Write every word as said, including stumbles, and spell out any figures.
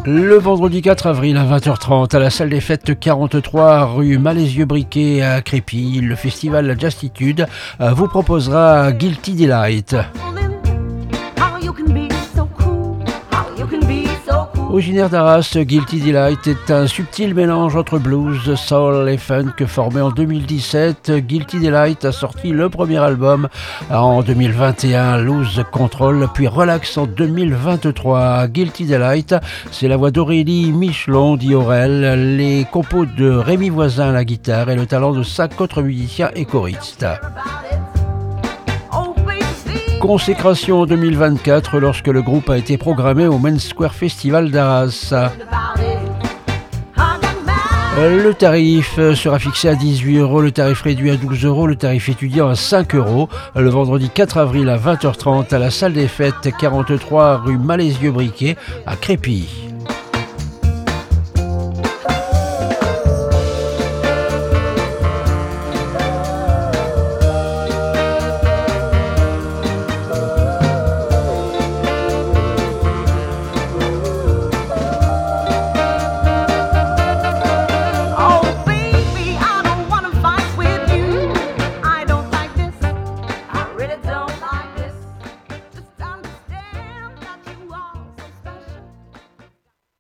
Le vendredi quatre avril à vingt heures trente à la salle des fêtes quarante-trois rue Malaisieux-Briquet à Crépy, le festival Jazzitude vous proposera Guilty Delight. Originaire d'Arras, Guilty Delight est un subtil mélange entre blues, soul et funk. Formé en deux mille dix-sept, Guilty Delight a sorti le premier album en deux mille vingt et un, Lose Control, puis Relax en deux mille vingt-trois. Guilty Delight, c'est la voix d'Aurélie Michelon, dit Aurel, les compos de Rémi Voisin à la guitare et le talent de cinq autres musiciens et choristes. Consécration en deux mille vingt-quatre lorsque le groupe a été programmé au Main Square Festival d'Arras. Le tarif sera fixé à dix-huit euros, le tarif réduit à douze euros, le tarif étudiant à cinq euros. Le vendredi quatre avril à vingt heures trente à la salle des fêtes quarante-trois rue Malaisieux-Briquet à Crépy.